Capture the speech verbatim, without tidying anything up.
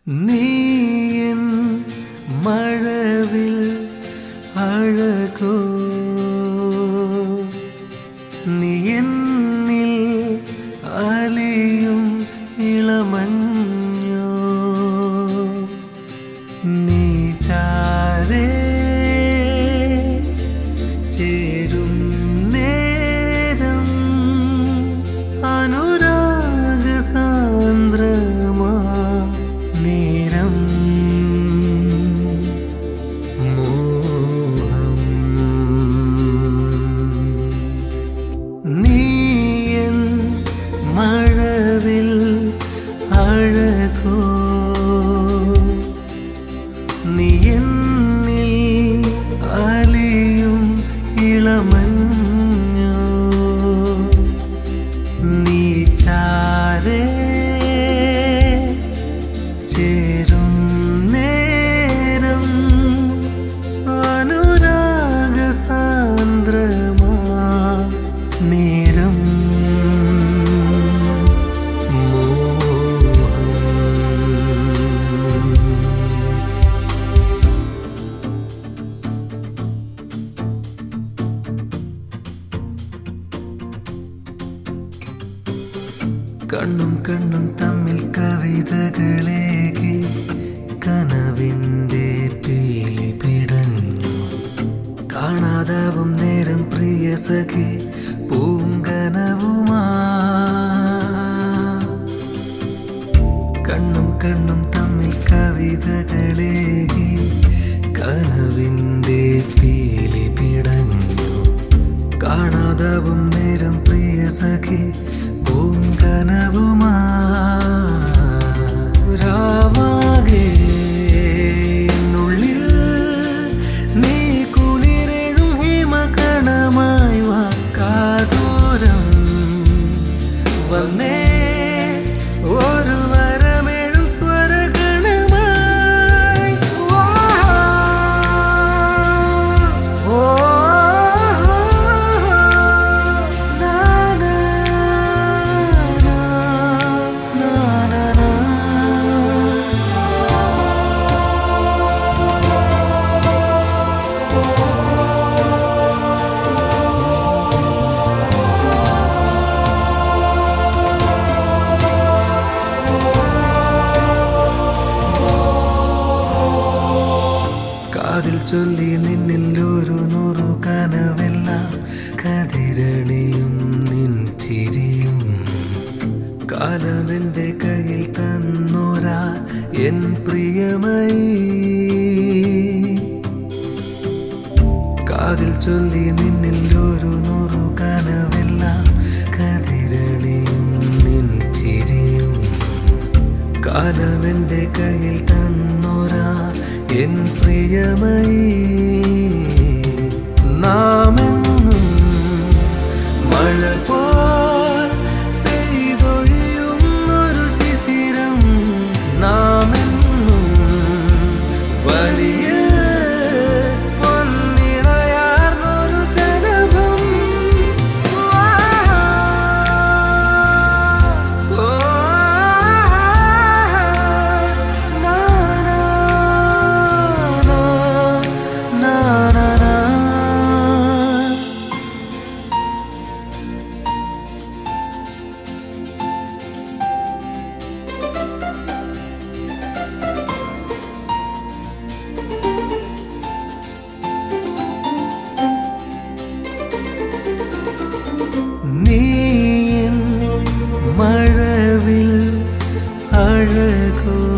നീയൻ മഴവിൽ അഴകോ നീയെന്നിൽ അലിയും ഇളമഞ്ഞോ നീ ചാരേ ചേരും നേരം അനുരാഗ സാന്ദ്രമാ നേരം മോഹം നീയൻ മഴവിൽ അഴകോ നീയെന്നിൽ അലിയും ഇളമഞ്ഞോ നീ ചാരേ ചേരും നേരം അനുരാഗ സാന്ദ്രമാ നേരം കണ്ണും കണ്ണും തമ്മിൽ കവിതകളേകി കനവിൻ്റെ പീലി പിടഞ്ഞു കാണാതാവും നേരം പ്രിയ സഖി പൂങ്കനവുമാ കണ്ണും കണ്ണും തമ്മിൽ കവിതകളേകി കനവിൻ്റെ പീലി പിടഞ്ഞു കാണാതാവും നേരം പ്രിയ സഖി പൂങ്കനവുമാ രാവാകെ നുള്ളിൽ നീ കുളിരെഴും ഹിമകണമായി വാക്കാതോരം വന്നേ ഒരു വരമെഴും സ്വരഗണമായി ഓ കാതിൽ ചൊല്ലി നിന്നിൽ ഒരു നൂറു കനവെല്ലാം കതിരണിയും നിൻ ചിരിയും കാലമെൻ്റെ കയ്യിൽ തന്നോരാ എൻ പ്രിയമയി കാതിൽ ചൊല്ലി നിന്നിൽ ഒരു നൂറു കനവെല്ലാം കതിരണിയും നിൻ ചിരിയും കാലമെൻ്റെ കയ്യിൽ തന്നോരാ എൻ പ്രിയമയി നാമെന്നും മഴ പോൽ പെയ്തൊഴിയുന്നൊരു ശിശിരം നാമെന്നും വലിയ പൊന്നിണയാർന്നൊരു ശലഭം നീയൻ മഴവിൽ അഴകോ